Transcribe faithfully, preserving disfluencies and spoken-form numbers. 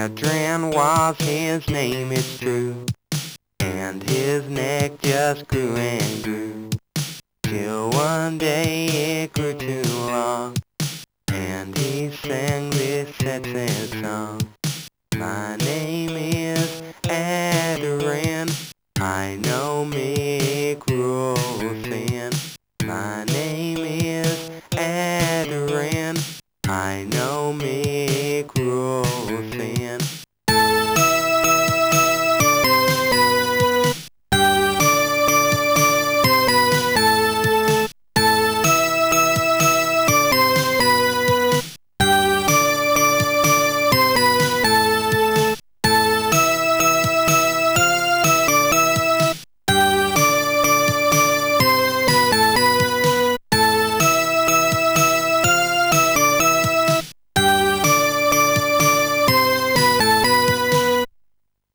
Adrian was his name, it's true, and his neck just grew and grew, till one day it grew too long, and he sang this sad, sad song. My